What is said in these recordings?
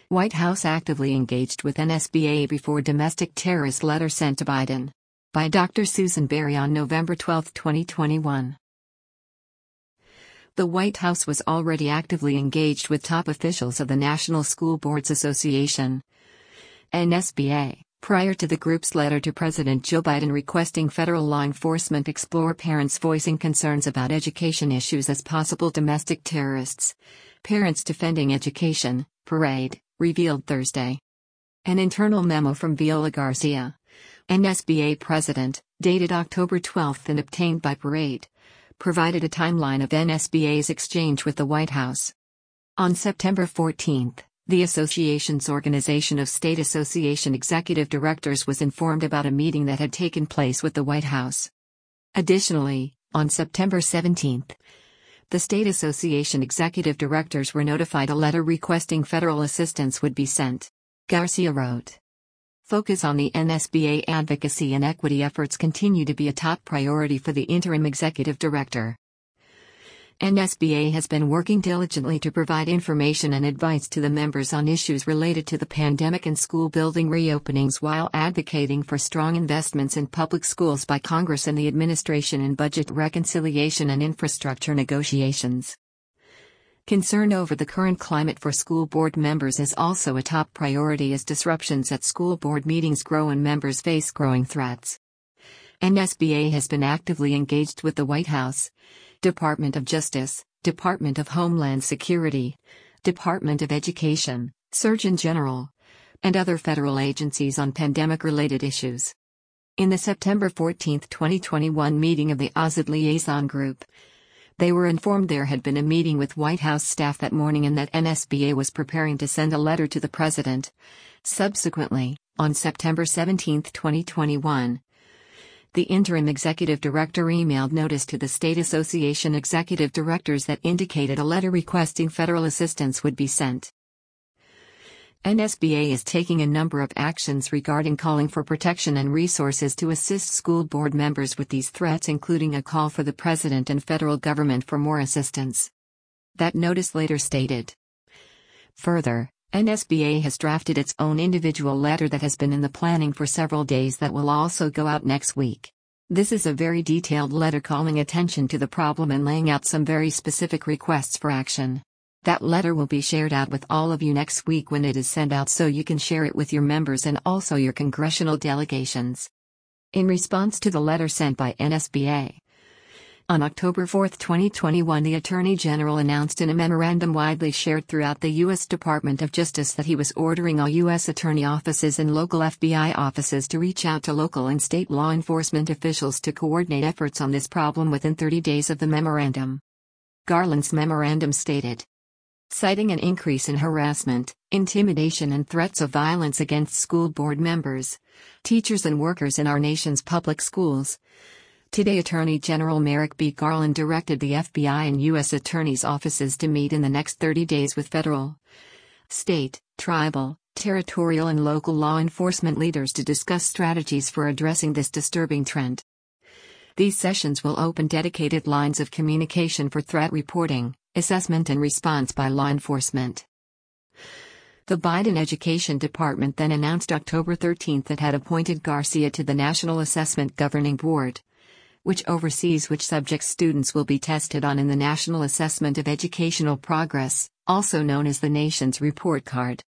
White House actively engaged with NSBA before domestic terrorist letter sent to Biden. By Dr. Susan Berry on November 12, 2021. The White House was already actively engaged with top officials of the National School Boards Association, NSBA, prior to the group's letter to President Joe Biden requesting federal law enforcement explore parents voicing concerns about education issues as possible domestic terrorists. Parents Defending Education, Parade, revealed Thursday. An internal memo from Viola Garcia, NSBA president, dated October 12 and obtained by Parade, provided a timeline of NSBA's exchange with the White House. On September 14, the association's Organization of State Association Executive Directors was informed about a meeting that had taken place with the White House. Additionally, on September 17, the State Association Executive Directors were notified a letter requesting federal assistance would be sent. Garcia wrote, "Focus on the NSBA advocacy and equity efforts continue to be a top priority for the interim executive director. NSBA has been working diligently to provide information and advice to the members on issues related to the pandemic and school building reopenings while advocating for strong investments in public schools by Congress and the administration in budget reconciliation and infrastructure negotiations. Concern over the current climate for school board members is also a top priority as disruptions at school board meetings grow and members face growing threats. NSBA has been actively engaged with the White House, Department of Justice, Department of Homeland Security, Department of Education, Surgeon General, and other federal agencies on pandemic-related issues. In the September 14, 2021 meeting of the OSID Liaison Group, they were informed there had been a meeting with White House staff that morning and that NSBA was preparing to send a letter to the president. Subsequently, on September 17, 2021, the interim executive director emailed notice to the State Association executive directors that indicated a letter requesting federal assistance would be sent. NSBA is taking a number of actions regarding calling for protection and resources to assist school board members with these threats, including a call for the president and federal government for more assistance. That notice later stated. Further, NSBA has drafted its own individual letter that has been in the planning for several days that will also go out next week. This is a very detailed letter calling attention to the problem and laying out some very specific requests for action. That letter will be shared out with all of you next week when it is sent out so you can share it with your members and also your congressional delegations. In response to the letter sent by NSBA, on October 4, 2021, the Attorney General announced in a memorandum widely shared throughout the U.S. Department of Justice that he was ordering all U.S. attorney offices and local FBI offices to reach out to local and state law enforcement officials to coordinate efforts on this problem within 30 days of the memorandum. Garland's memorandum stated, citing an increase in harassment, intimidation and threats of violence against school board members, teachers and workers in our nation's public schools, today Attorney General Merrick B. Garland directed the FBI and U.S. Attorney's offices to meet in the next 30 days with federal, state, tribal, territorial and local law enforcement leaders to discuss strategies for addressing this disturbing trend. These sessions will open dedicated lines of communication for threat reporting, assessment and response by law enforcement. The Biden Education Department then announced October 13 it had appointed Garcia to the National Assessment Governing Board, which oversees which subjects students will be tested on in the National Assessment of Educational Progress, also known as the nation's report card.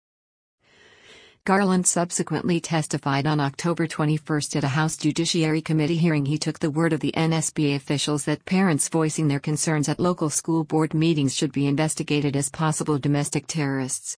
Garland subsequently testified on October 21 at a House Judiciary Committee hearing. He took the word of the NSBA officials that parents voicing their concerns at local school board meetings should be investigated as possible domestic terrorists.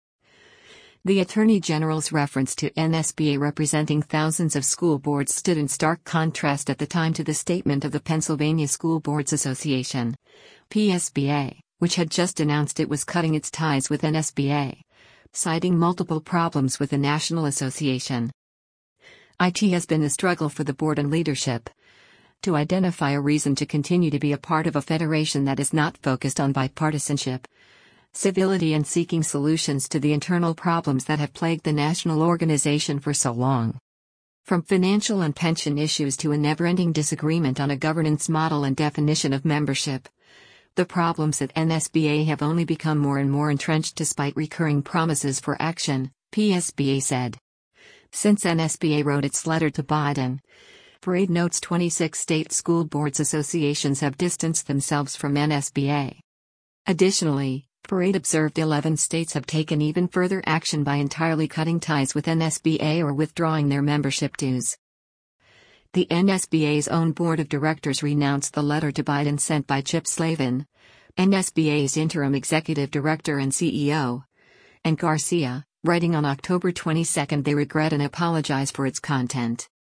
The Attorney General's reference to NSBA representing thousands of school boards stood in stark contrast at the time to the statement of the Pennsylvania School Boards Association, PSBA, which had just announced it was cutting its ties with NSBA, citing multiple problems with the National Association. It has been a struggle for the board and leadership to identify a reason to continue to be a part of a federation that is not focused on bipartisanship, civility and seeking solutions to the internal problems that have plagued the national organization for so long. From financial and pension issues to a never-ending disagreement on a governance model and definition of membership, The problems at NSBA have only become more and more entrenched despite recurring promises for action, PSBA said. Since NSBA wrote its letter to Biden, Parade notes 26 state school boards associations have distanced themselves from NSBA. Additionally, Parade observed 11 states have taken even further action by entirely cutting ties with NSBA or withdrawing their membership dues. The NSBA's own board of directors renounced the letter to Biden sent by Chip Slavin, NSBA's interim executive director and CEO, and Garcia, writing on October 22 they regret and apologize for its content.